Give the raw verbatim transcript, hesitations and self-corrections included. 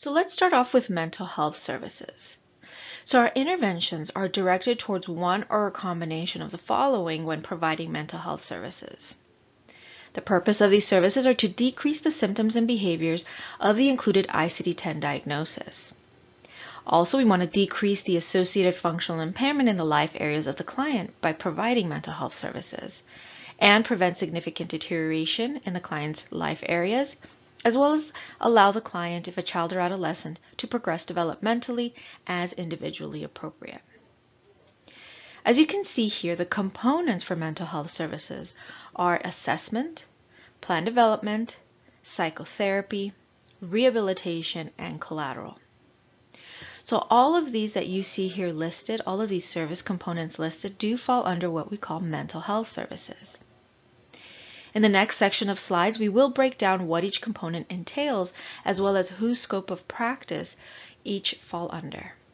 So let's start off with mental health services. So our interventions are directed towards one or a combination of the following when providing mental health services. The purpose of these services are to decrease the symptoms and behaviors of the included I C D ten diagnosis. Also, we want to decrease the associated functional impairment in the life areas of the client by providing mental health services, and prevent significant deterioration in the client's life areas, as well as allow the client, if a child or adolescent, to progress developmentally as individually appropriate. As you can see here, the components for mental health services are assessment, plan development, psychotherapy, rehabilitation, and collateral. So all of these that you see here listed, all of these service components listed, do fall under what we call mental health services. In the next section of slides, we will break down what each component entails, as well as whose scope of practice each fall under.